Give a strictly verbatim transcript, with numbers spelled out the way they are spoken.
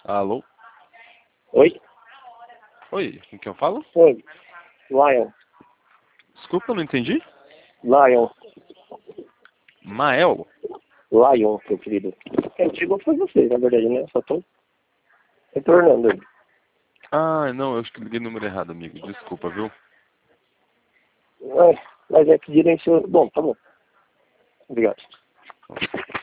Alô? Oi? Oi, com quem eu falo? Oi. Lion. Desculpa, eu não entendi. Lion. Mael? Lion, meu querido. Quem chegou foi você, na verdade, né? Só tô retornando aí. Ah, não, eu acho que liguei o número errado, amigo. Desculpa, viu? É, mas é que gerenciou... Bom, tá bom. Obrigado.